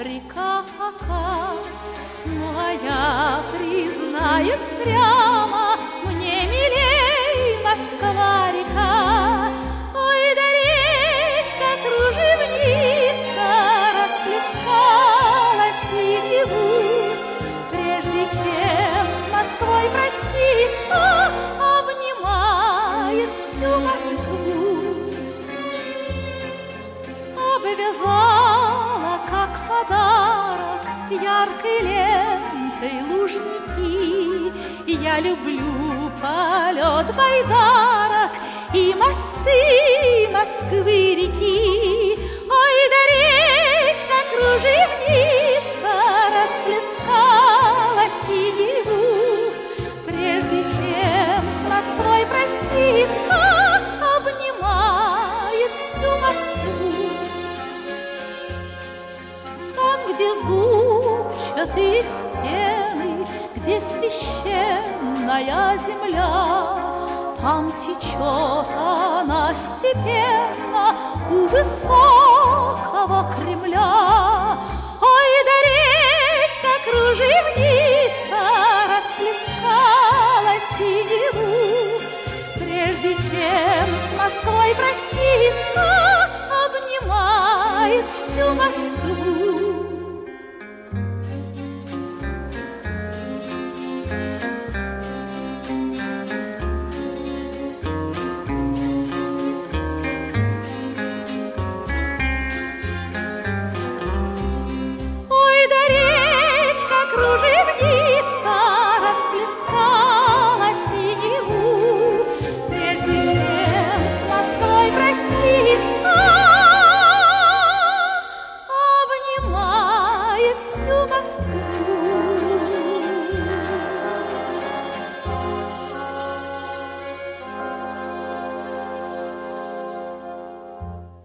река Ака. Ну, а я, признаюсь прямо, мне милей Москва-река. Ой, да речка кружевница расплескала синеву. Прежде чем с Москвой проститься, обнимает всю Москву. Обвязала, как подарок, яркой лентой лужники. Я люблю полет байдарок и мосты Москвы-реки. Ой, да речка кружевница расплескала синеву. Прежде чем с Москвой проститься, обнимает всю Москву. Там, где зубчатые стены, где священная земля, там течет она степенно у высокого Кремля. Ой, да речка кружевница расплескала синеву. Прежде чем с Москвой проститься, обнимает всю Москву. Ой, да речка кружевница